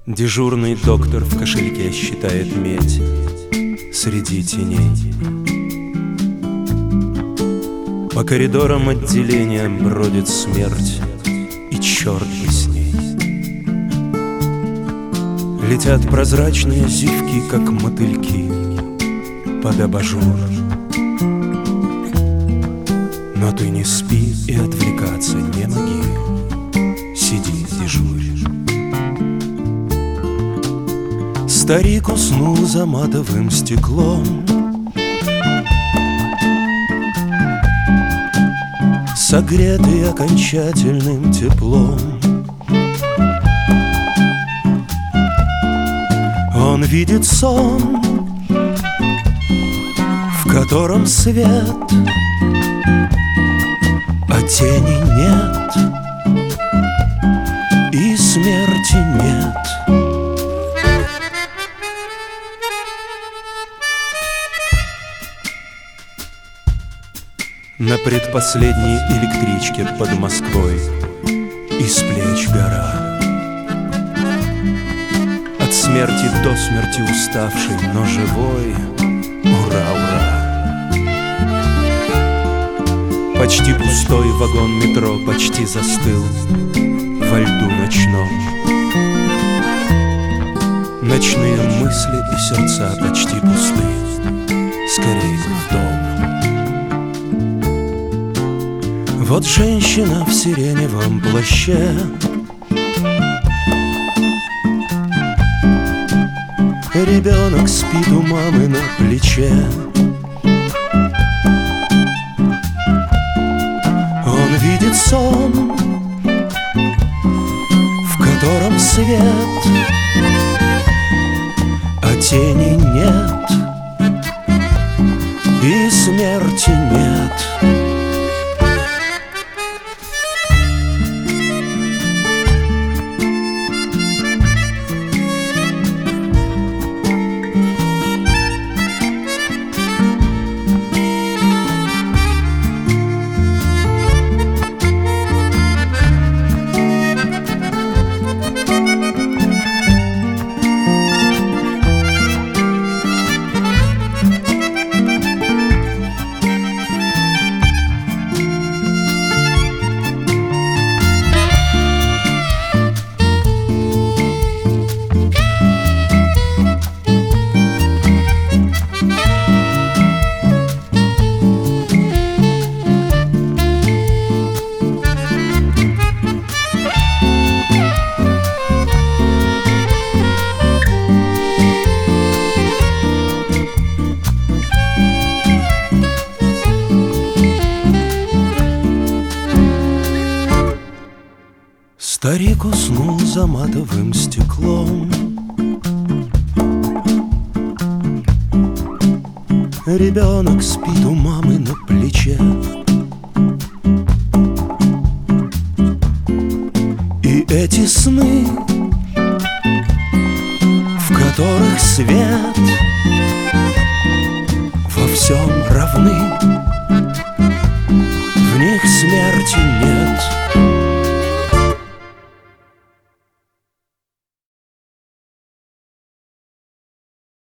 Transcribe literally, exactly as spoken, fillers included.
Дежурный доктор в кошельке считает медь среди теней. По коридорам отделения бродит смерть, и черт бы с ней. Летят прозрачные зивки, как мотыльки, под абажур. Но ты не спи и отвлекаться не моги, сиди, дежурь. Старик уснул за матовым стеклом, согретый окончательным теплом. Он видит сон, в котором свет, а тени нет, и смерти нет. На предпоследней электричке под Москвой из плеч гора. От смерти до смерти уставший, но живой. Ура, ура! Почти пустой вагон метро почти застыл во льду ночном. Ночные мысли и сердца почти пусты. Скорей бы в дом. Вот женщина в сиреневом плаще, ребенок спит у мамы на плече. Он видит сон, в котором свет, а тени нет, и смерти нет. Старик уснул за матовым стеклом, ребенок спит у мамы на плече. И эти сны, в которых свет, во всем равны.